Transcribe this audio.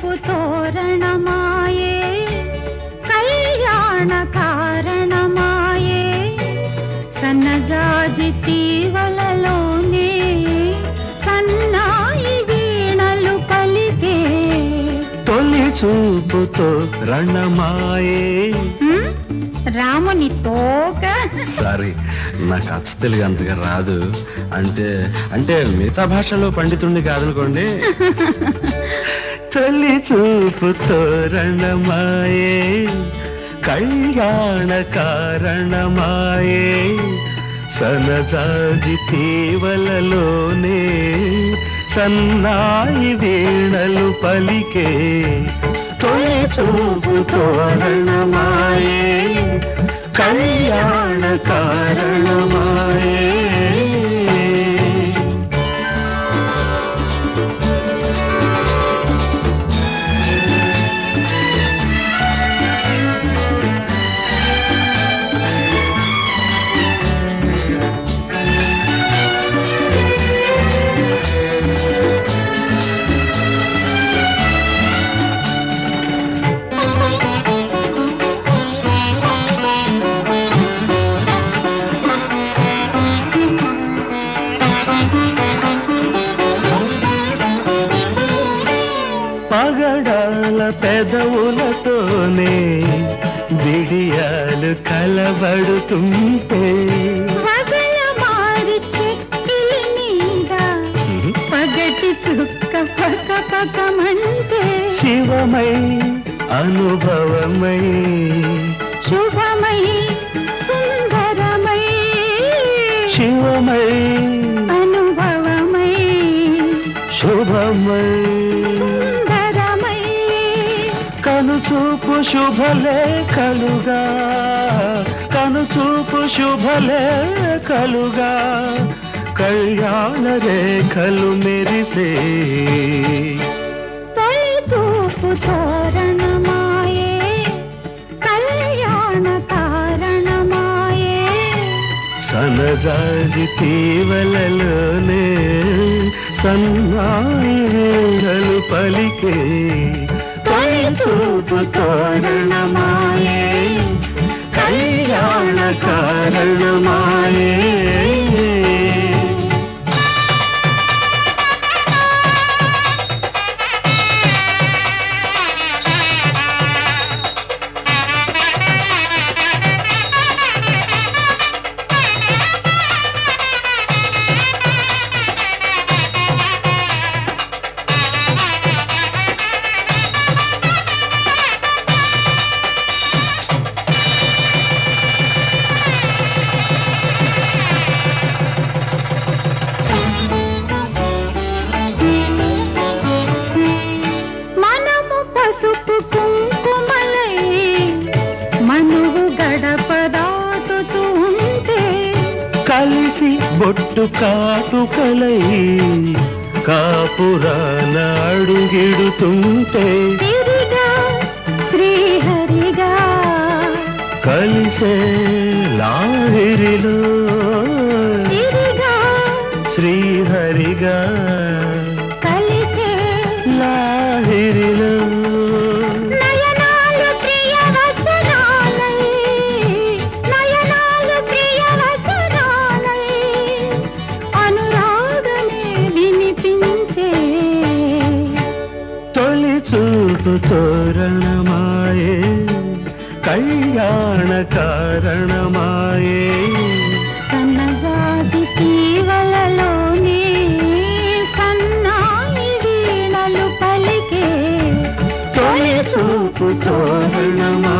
చూపు తోరణమాయే కళ్యాణ కారణమాయే సన్నజాజి తీవలలోనే సన్నాయి వీణలు పలికే తొలి చూపు తోరణమాయే రాముని తోక. సారీ, నాకు అచ్చ తెలుగు అంతగా రాదు. అంటే అంటే మిగతా భాషలో పండితుణ్ణి కాదనుకోండి. తొలి చూపు తోరణమాయే కళ్యాణ కారణమాయే సనజాజి తీవలలోనే సన్నాయి వీణలు పలికే తొలి చూపు తోరణమాయే కళ్యాణ కారణమాయే. పగడాల పెదవులతోనే బిడియాలు కలబడుతుంటే మారి చెక్కిలి మీద పగటి చుక్క పక పకమంటే శివమై అనుభవమై శుభమై సుందరమై శివమై అనుభవమై శుభమై కనుచూపు శుభలేఖలుగా కనుచూపు శుభలేఖలుగా కళ్యాణ రేఖలు మెరిసే తొలి చూపు తోరణమాయే కళ్యాణ కారణమాయే సనజాజి తీవలలోనే సన్నాయిలు పలికే తొలి చూపు తోరణమాయే కళ్యాణ కారణమాయే. పసుపు కుంకుమలై మనువు గడప దాటుతూ ఉంటే కలిసి బొట్టు కాటుకలై కాపురాన అడుగిడుతుంటే సిరిగా శ్రీహరిగా కలిసే లాహిరిలో సిరిగా శ్రీహరిగా కలిసే లాహిరిలో నయనాలు ప్రియ వచనాలై నయనాలు ప్రియ వచనాలై అనురాగమే వినిపించే తొలి చూపు తోరణమాయే కళ్యాణ కారణమాయే సన్నజాజి తీవలలోనే సన్నాయి వీణలు పలికే తొలి చూపు తోరణమాయే